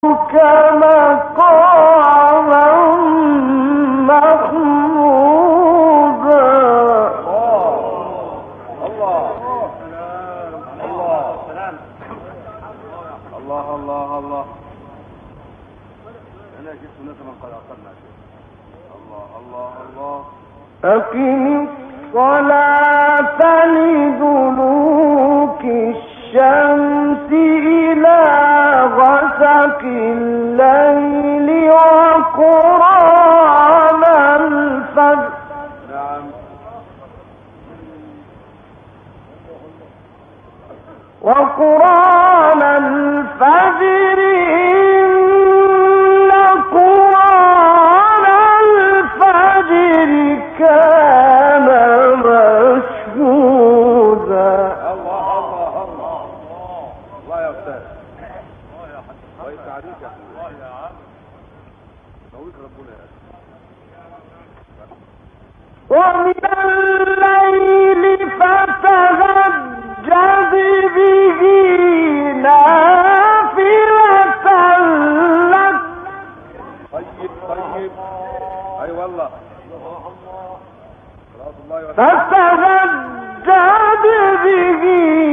أقم الصلاة لدلوك الشمس إلى غسق الليل وقرآن الفجر وقرآن الفجر إن قرآن الفجر كان مشهودا. الله الله الله الله يا أستاذ، الله يا حسن، الله يسعدك يا أخوي، الله يا عم، نورك ربنا يا أخي. ومن الليل فتهجد به نافلة لك. طيب طيب، أي والله، فتهجد به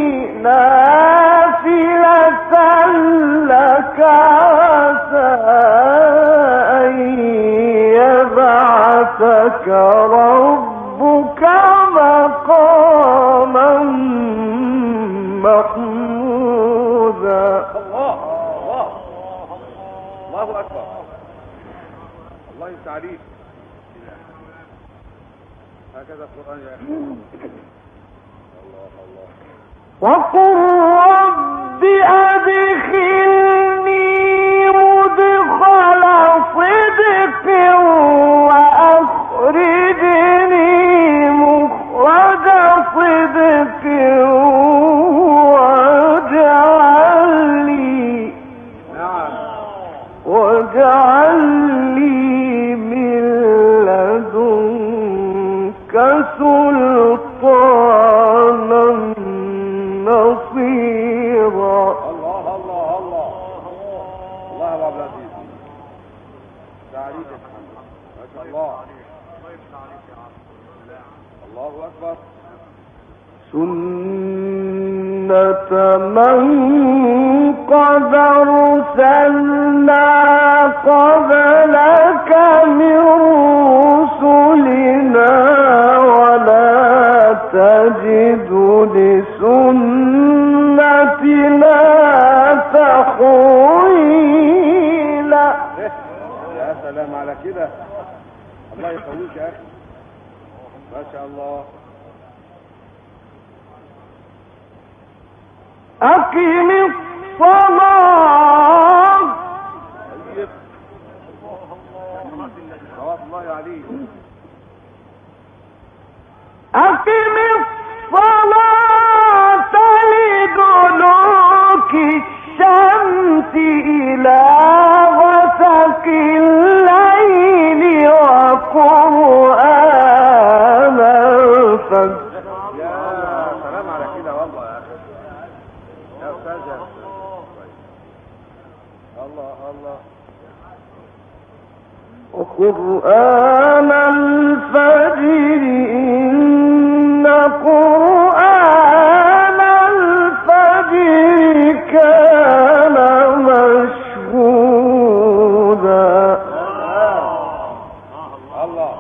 نافلة لك عسى أن يبعثك ربك مقاما محمودا. الله الله الله أكبر، الله يسعدك. هكذا القرآن يا أخي. الله الله. وقل رب أدخلني مدخل صدق وأخرجني مخرج صدق واجعل لي من لدنك سلطانا نصيرا. الله الله الله الله يا عبد العزيز، تعريف يا محمد، ما شاء الله، الله أكبر. سنة من قد أرسلنا قبلك من رسلنا ولا تجد لسنتنا تحويلا. يا سلام على كده، الله يقويك يا أخي، ما شاء الله. أقم الصلاة. طيب، صلوات الله عليك. أقم الصلاة لدلوك الشمس إلى غسق الليل وقرآن الفجر. يا سلام على كده والله يا أخي، يا أستاذ يا أستاذ. الله الله. وقرآن الفجر إن قرآن الفجر كان مشهودا. الله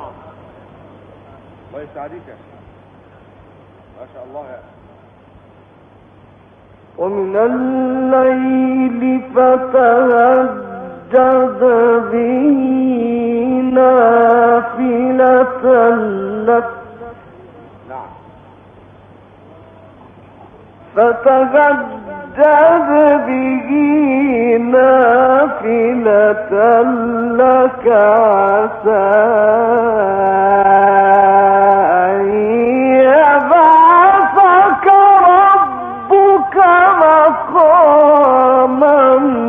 الله يسعدك، ما شاء الله يا أخي. ومن الليل فتهجد به نافلة لك. نعم. فتهجد به نافلة لك عسى أن يبعثك ربك مقاما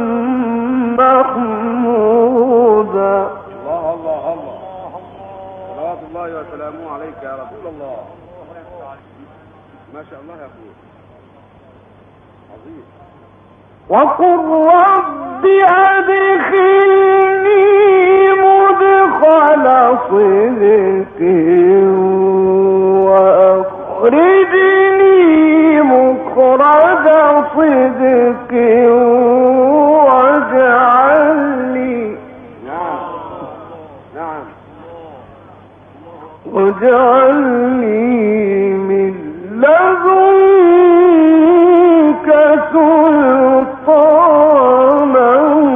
محمودا. الله الله الله، صلوات الله وسلامه عليك يا رسول الله. ما شاء الله يا أخوي، عظيم. وقل رب أدخلني مدخل صدق وأخرجني مخرج صدق واجعل لي من لدنك سلطانا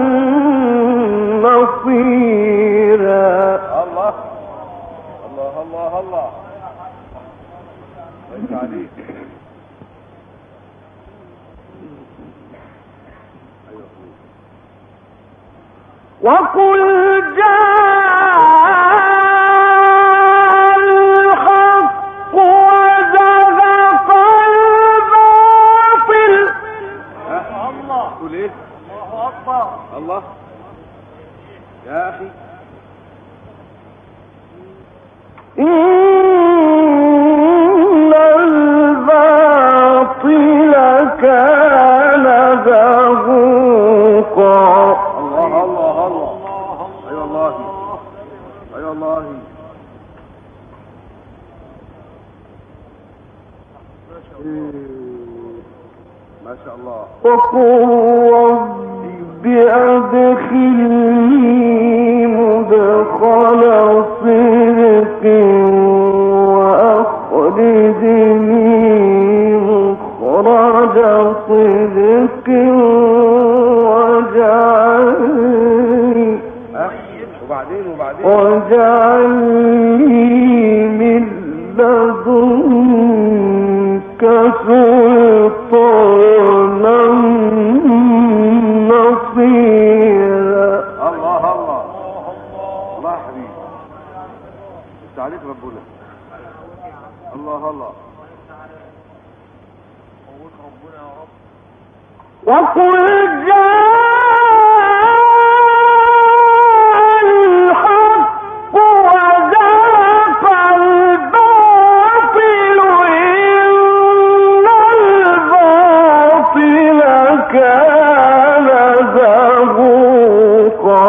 نصيرا. الله الله الله الله الله عليك. وقل جاء الحق وزهق الباطل. الله تقول ايه؟ الله اكبر. الله يا اخي إن الباطل كان زهوقا. الله الله الله. اي والله اي والله. ما شاء الله. وقل رب أدخلني مدخل صدق وأخرجني مخرج صدق واجعل لي من لدنك سلطانا نصيرا. الله الله الله حبيبي عليك ربنا. الله الله وقل جاء الحق وزهق الباطل إن الباطل كان زهوقا.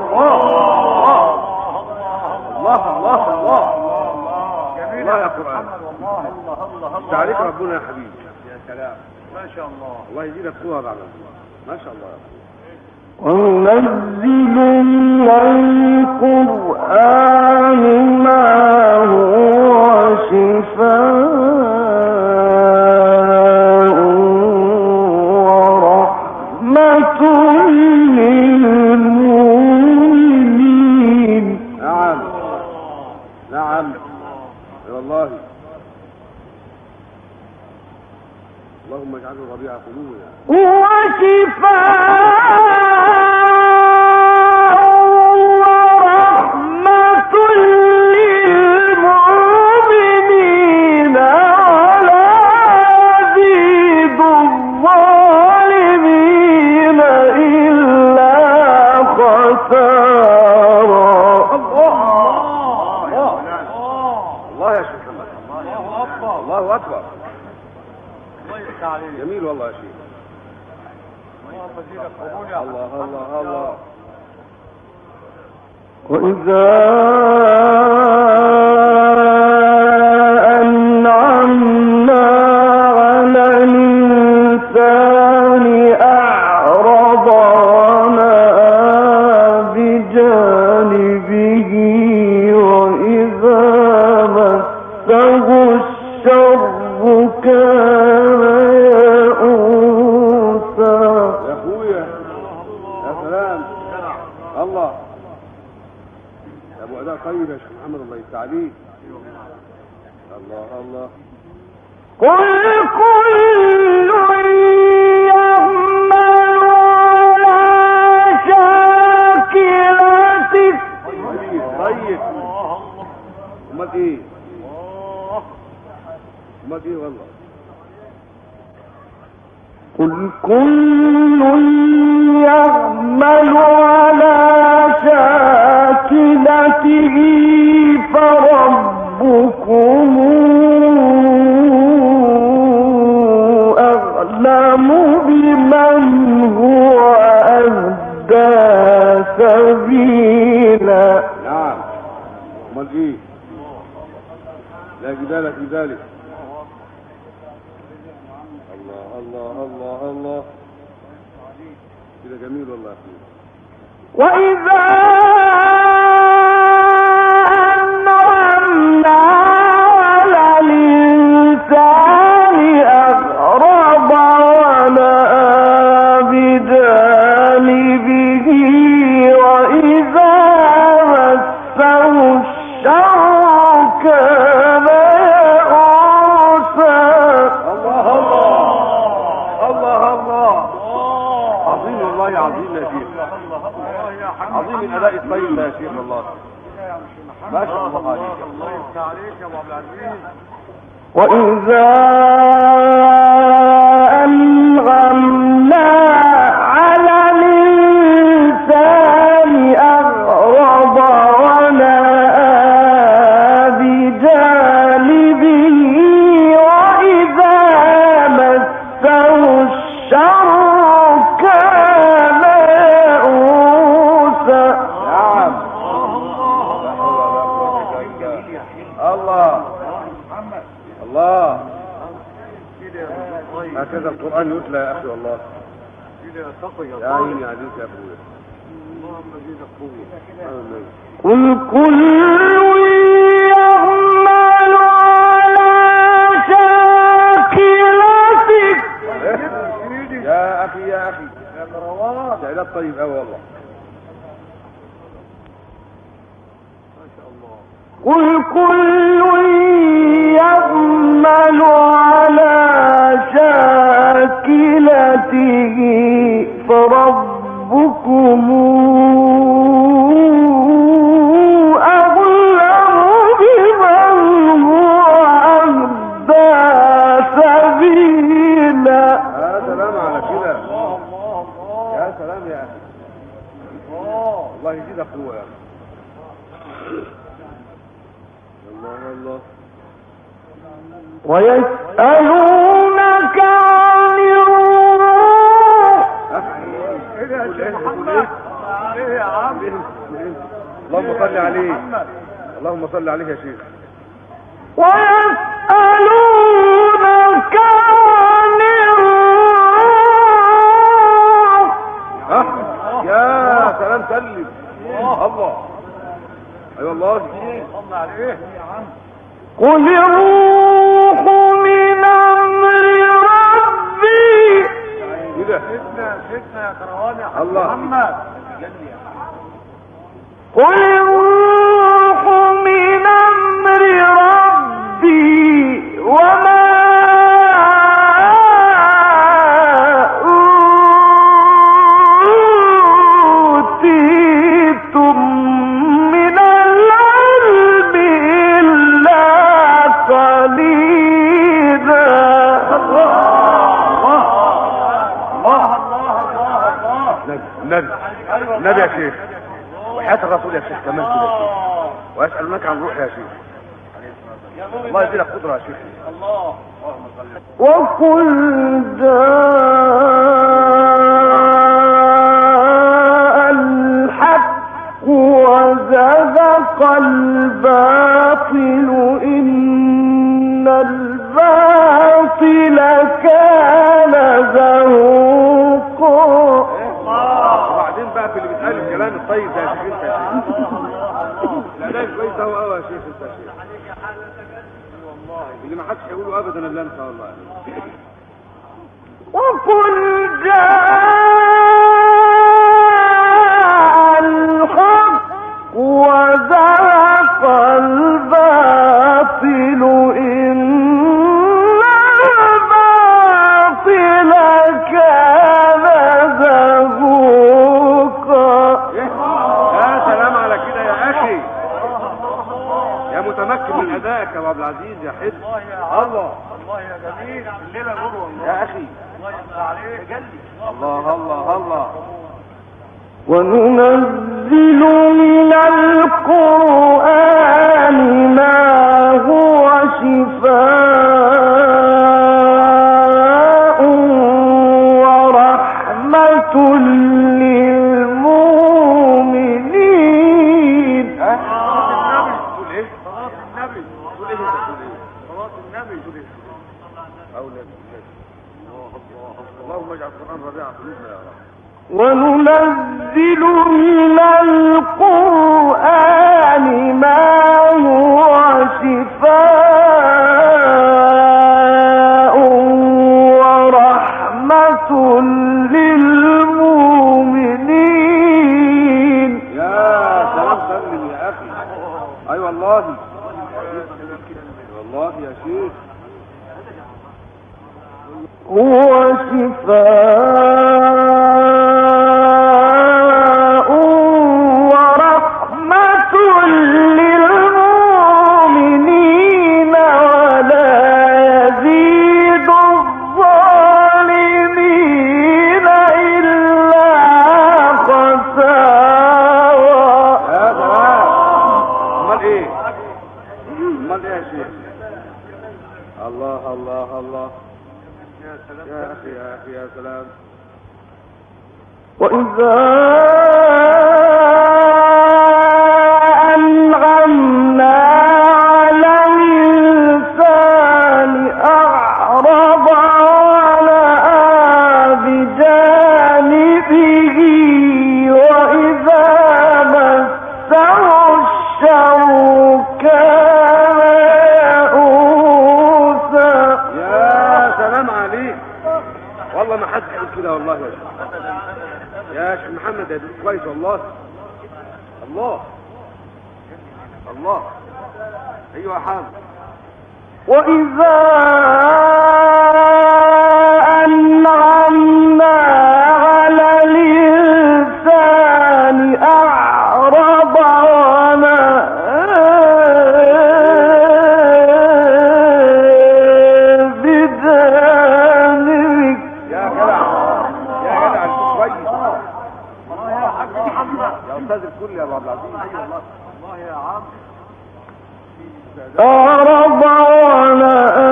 الله الله الله جميل يا قرآن. الله عليك ربنا يا حبيبي. يا سلام ما شاء الله. الله يزيدك قوة بعد الله. ما شاء الله. وننزل من القرآن ما هو شفاء ورحمة للمؤمنين. نعم نعم والله. اللهم اجعله ربيع قلوبنا. وشفاء ورحمة للمؤمنين ولا يزيد الظالمين إلا خسارا. الله يا شيخ محمد. الله اكبر الله اكبر. جميل والله يا شيخ. الله الله الله. وإذا أنعمنا على الإنسان أعرض ونأى بجانبه وإذا مسه الشر كان يئوسا. يا اخويا يا سلام. الله يا ابو اداء طيب يا شيخ محمد. الله يفتح عليك. الله الله. قل كل يعمل على شاكلته. طيب امال ايه؟ امال ايه والله. قل كل يعمل على شاكلته فربكم أعلم بمن هو أهدى سبيلا. نعم. امال ايه؟ لا جدال في ذلك. الله الله الله الله، كده جميل والله. وإذا أنعمنا على الإنسان أغرب ونأى بجانبه وإذا مسه الشر كان يئوسا. الله الله الله الله، عظيم والله، عظيم يا شيخ، عظيم الاداء الطيب يا شيخ الله، ما شاء الله عليك. الله يفتح عليك يا ابو عبد العزيز. وإذا أنعمنا على الإنسان أغرب ونأى بجانبه وإذا مسه الشر كان يئوسا. نعم. الله الله، هكذا القرآن يتلى يا أخي والله. يا عيني عليك يا أخويا. اللهم زيدك قوة. قل كل يعمل على شاكلته. يا أخي يا أخي يا كروان، سعيدات طيب أوي والله. قل كل يعمل على شاكلته فربكم أعلم بمن هو أهدى سبيلا. يا سلام على كده، يا سلام يا أخي، الله يزيدك قوة يا أخي. الله الله. ويسألونك عن الروح. ايه يا عم؟ اللهم صل عليه، اللهم صل عليه يا شيخ. ويسألونك عن الروح. يا سلام، سلم الله. اي والله، صل عليه. قل الروح من أمر ربي. كده فتنة يا كروان يا محمد. قل الروح من أمر ربي وما أوتيتم من العلم إلا قليلا. النبي يا شيخ، وحياة الرسول يا شيخ كمان كده يا شيخ. ويسألونك عن روح يا شيخ. الله يديلك قدرة يا شيخ. الله. وقل جاء الحق وزهق الباطل إن الباطل كان زهوقا. وبعدين بقى في اللي بيتقال الكلام الطيب ده يا شيخ انت يا شيخ. الاداء كويس اهو قوي يا شيخ انت يا شيخ. اللي ما حدش هيقوله ابدا الا انت والله. وقل جاء الحق وزهق الباطل إن الباطل كان زهوقا. يا سلام على كده يا اخي، يا متمكن من ادائك يا ابو عبد العزيز يا حد. الله الله يا جميل، الليله نور والله يا اخي. الله يفتح عليك جلي. الله الله الله. وننزل من القرآن ما هو شفاء ورحمة للمؤمنين وننزل من القرآن ما هو شفاء ورحمة للمؤمنين. يا سلام، سلم يا أخي. أي والله والله يا شيخ، هو شفاء ورحمة للمؤمنين ولا يزيد الظالمين إلا خسارا. يا سلام. أمال إيه؟ أمال إيه يا شيخ؟ الله الله الله. يا أخي يا أخي يا سلام. وإذا أنعمنا على الإنسان أعرض ونأى بجانبه وإذا مسه الشر كان يئوسا. يا سلام عليك، والله ما حد يقول كده والله يا شيخ. يا شيخ محمد يا كويس والله. الله الله. ايوه يا حاج. وإذا أنعمنا على الإنسان أعرض ونأى بجانبه. يا جدع يا جدع انت كويس. يا حاج محمد يا استاذ الكل يا ابو عبد العزيز. ايوه والله والله يا عم. أعرض ونأى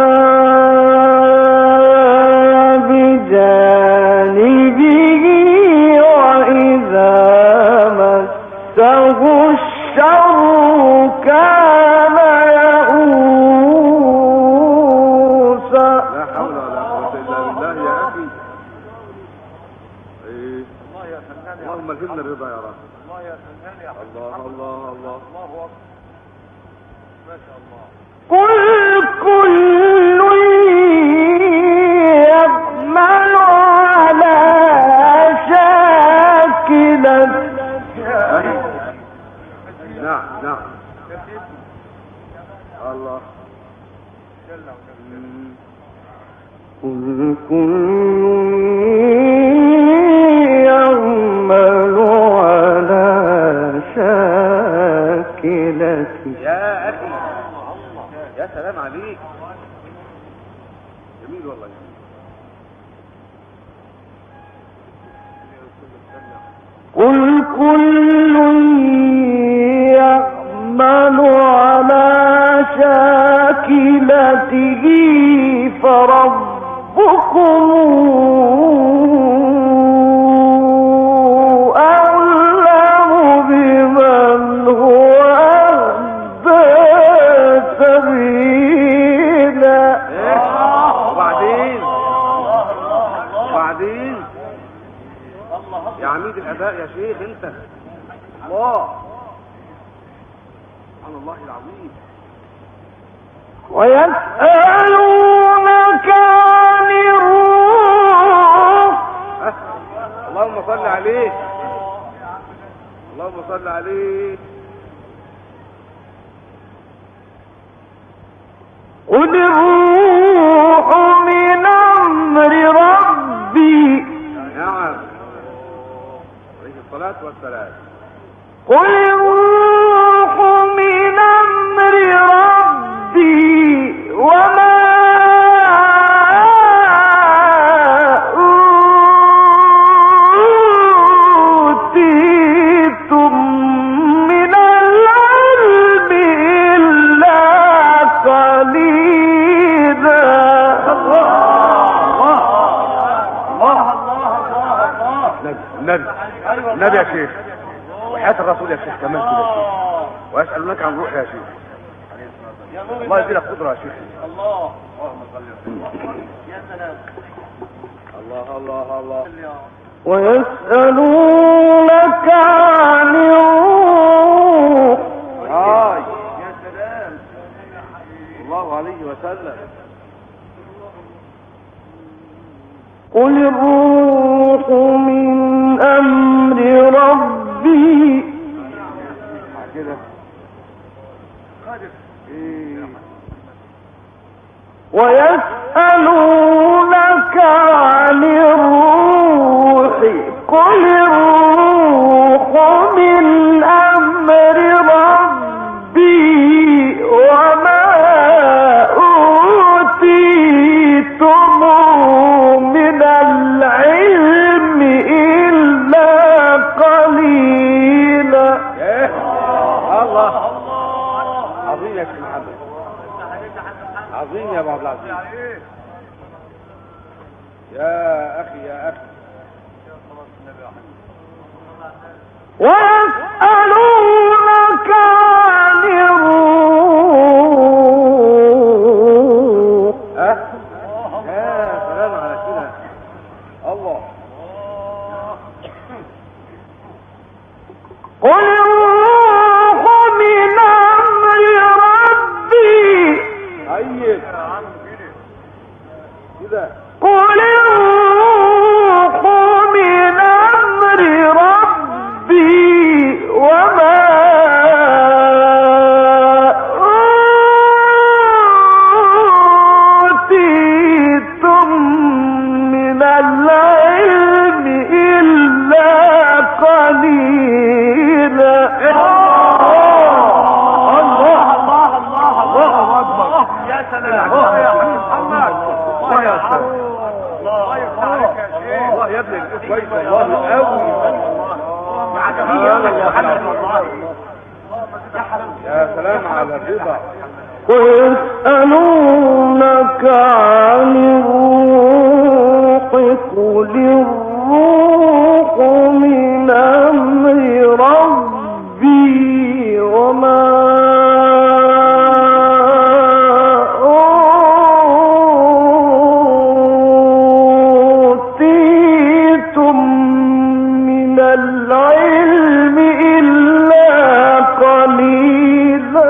بجانبه وإذا مسه الشر كان يئوسا. لا حول ولا قوة الا بالله يا اخي. ايه اللهم الهمنا الرضا يا رب. الله يا فنان يا حبيبي. الله الله الله الله اكبر. ما شاء الله. قل كل يعمل على شاكلته. نعم نعم. الله. قل كل يعمل على شاكلته. يا اخي يا سلام عليك، جميل والله. قل كل يعمل على شاكلته فربكم أعلم بمن هو أهدى سبيلا. وبعدين يا عميد الاداء يا شيخ انت. الله سبحان الله العظيم. ويسألونك عن الروح. اللهم صل عليه اللهم صل عليه. قل الروح من أمر ربي. نعم عليه الصلاة والسلام. قل الروح من أمر ربي وما أوتيتم من العلم إلا قليلا. النبي يا شيخ وحياة الرسول يا شيخ كمان كده يا شيخ. ويسألونك عن روح يا شيخ. الله يديلك قدرة يا شيخ. الله اللهم صل وسلم. يا سلام. الله الله الله. ويسألونك عن الروح. يا سلام الله عليه وسلم. قل الروح من أمر ربي. كده ويسألونك عن الروح قل الروح من أمر ربي وما أوتيتم من العلم إلا قليلا. الله عظيم يا سيدي محمد، عظيم يا ابو عبد العزيز. يا اخي يا اخي. ويسألونك عن الروح. يا سلام على كده. الله قل الروح من أمر ربي. طيب كده قل الروح من أمر ربي وما أوتيتم من العلم إلا قليلا. الله اكبر. يا سلام يا محمد. الله يا شيخ. الله يفتح عليك يا شيخ. الله يا ابني كويس والله قوي. يا سلام على الرضا. ويسألونك عن الروح قل الروح من أمر ربي وما أوتيتم من العلم إلا قليلا.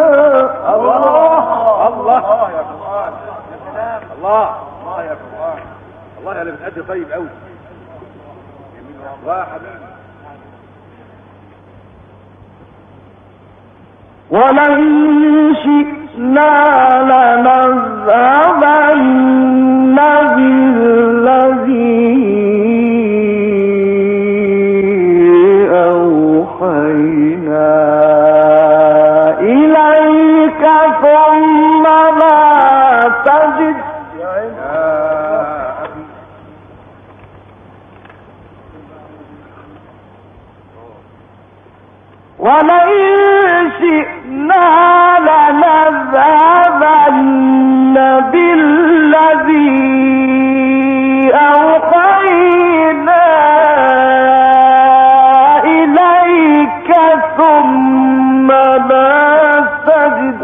الله يا قرآن. الله يا قرآن. الله يا اللي بتأدي طيب قوي. الله يا حبيبي. ولن شئنا لنذهبن بالذي أوحينا إليك ثم لا تجد. ولن شئنا لنذهبن بالذي أوحينا إليك ثم لا تجد.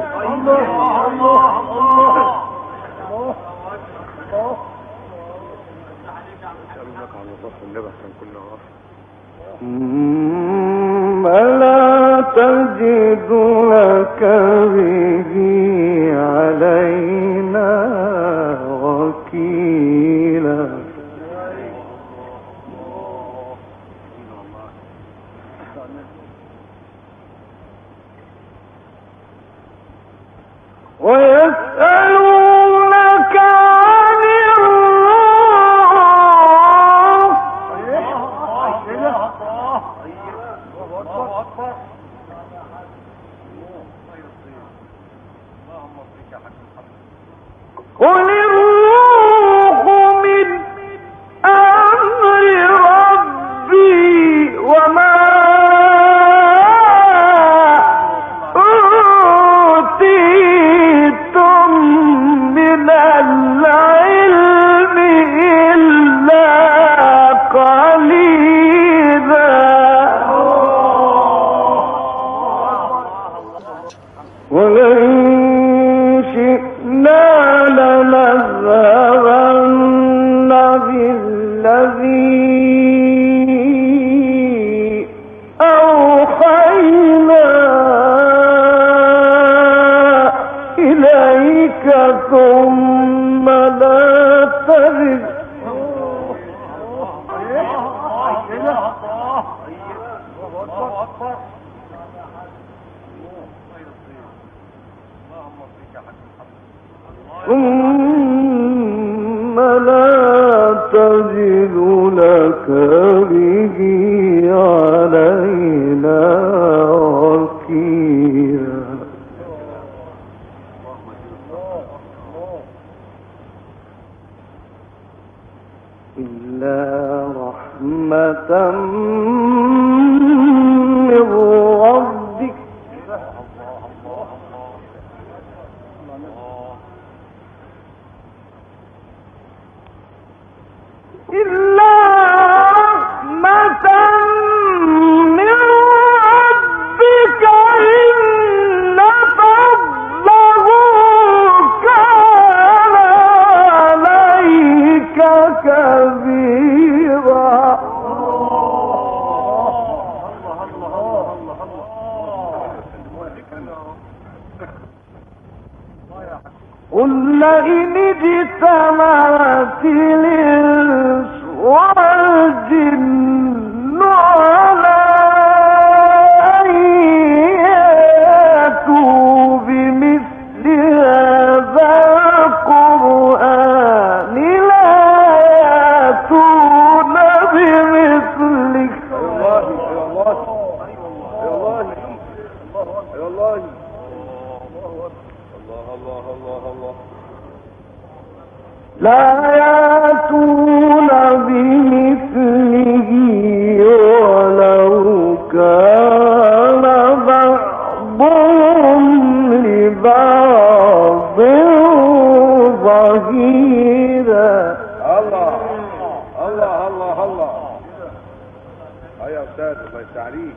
ثم لا تجد لك به علينا وكيلا. ويسألونك عن الروح. قل الروح من أمر ربي وما أوتيتم من العلم إلا قليلا. ولئن شئنا لنا ثم لا تجد لك به علينا وكيلا إلا رحمة من ربك إلا رحمة من ربك إن فضله كان عليك كبيرا قل لئن اجتمعت الإنس والجن على أن يأتوا بمثل هذا القرآن لا يأتون بمثله لا يأتون بمثله ولو كان بعضهم لبعض ظهيرا الله الله الله الله. يا استاذ الله يستعليك.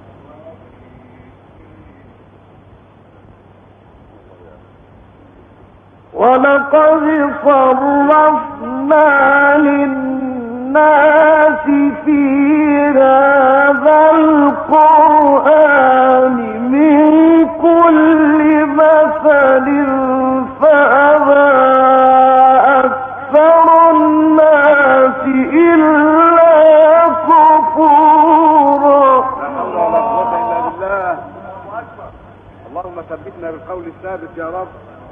ولقد صرفنا للناس في هذا القرآن من كل مثل فأبى أكثر الناس إلا كفورا. لا حول ولا قوة إلا بالله. اللهم ثبتنا بالقول الثابت يا رب.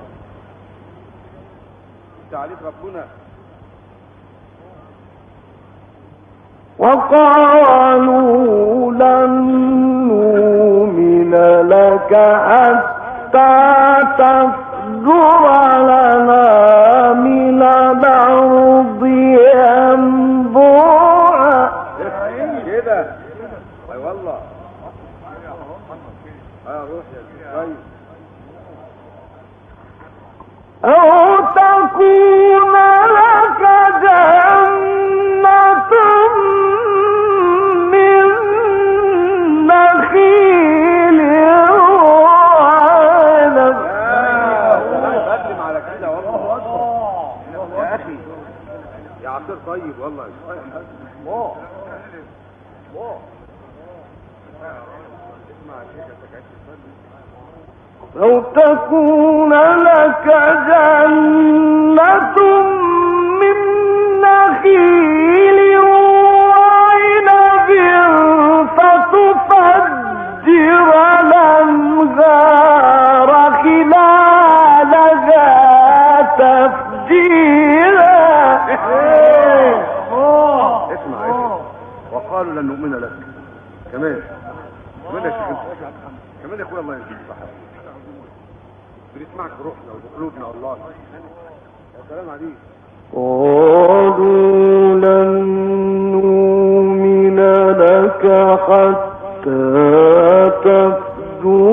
تعليق ربنا. وقالوا لن نؤمن لك حتى تفجر لنا من الأرض ينبوعا. كده اي والله. روح يا كويس. أو تكون لك جنة من نخيل وعنب. قدم على كده والله يا اخي يا عصير طيب والله. أو تكون لك جنة من نخيل وعنب فتفجر الأنهار خلالها تفجيرا. اسمع وقالوا لن نؤمن لك. كمان يا شيخ كمان يا اخويا الله يجزيك صحة. بنسمعك بروحنا وبقلوبنا والله. يا سلام عليك. قالوا لن نؤمن لك حتى تفجر